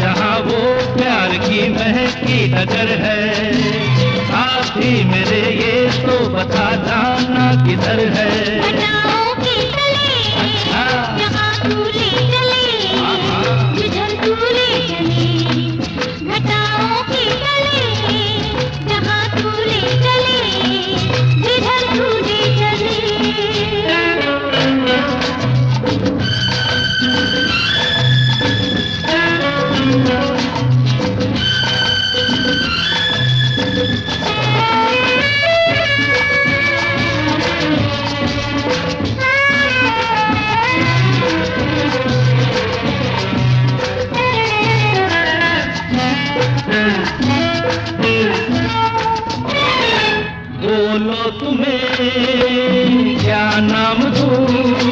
जहाँ वो प्यार की महकी नगर है। साथी मेरे ये तो बता जाना किधर है। घटाओं के तले जहाँ तू ले चले, जिधर तू ले चले। घटाओं के तले जहाँ तू ले चले, जिधर तू ले चले। बोलो तुम्हें क्या नाम दूं,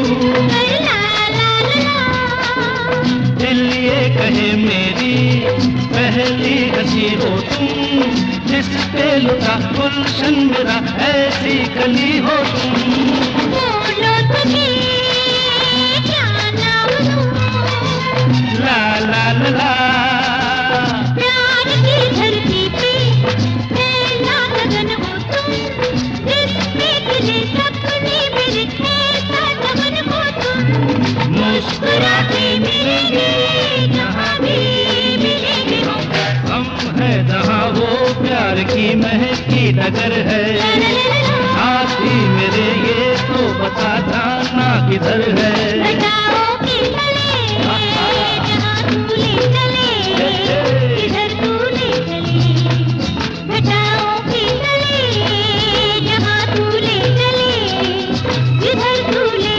दिल ये कहे मेरी पहली हंसी हो तुम, जिस पे लुटा गुलशन मेरा ऐसी कली हो तुम। बोलो तुम्हें क्या नाम दूं, ला ला ला ला प्यार की धरती पे पहला लगन हो तुम, जिसमें गिरे सपने मेरे ऐसा दमन हो तुम। मुस्कुराते मिलेंगे जहाँ भी मिलेंगे हम है जहाँ वो प्यार की महकी नगर है। साथी मेरे ये तो बता जाना किधर है। घटाओं के तले जहाँ तू ले चले, जिधर तू ले चले। घटाओं के तले जहाँ तू ले चले, जिधर तू ले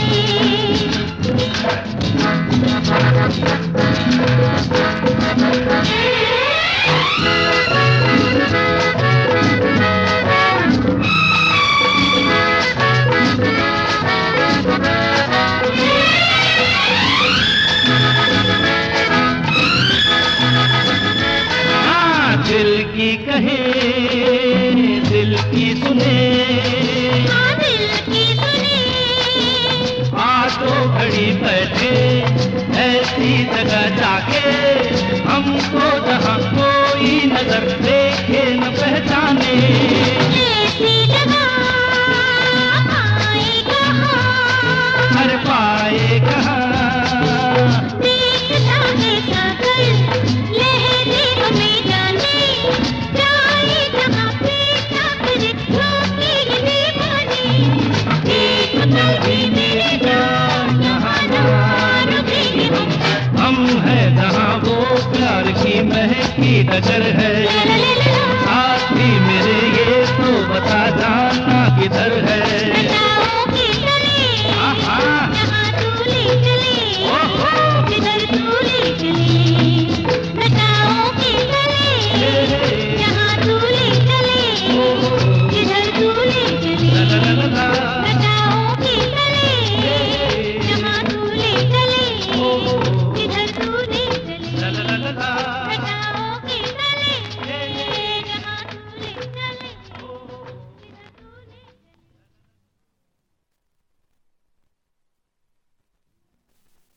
दिल की कहे दिल की सुने, दिल की सुने। आटो घड़ी बैठे ऐसी जगह जाके, हमको जहाँ कोई नजर देखे न पहचाने। ऐसी जगह पाए कहाँ, हर पाए कहाँ देखता है सागर लहरे हमें जाने, जाए जहाँ पे सागर रोके ये दीवाने। एक पल भी मेरी जान जहाँ ना रुकेंगे हम हम है जहाँ वो प्यार की महकी नगर है।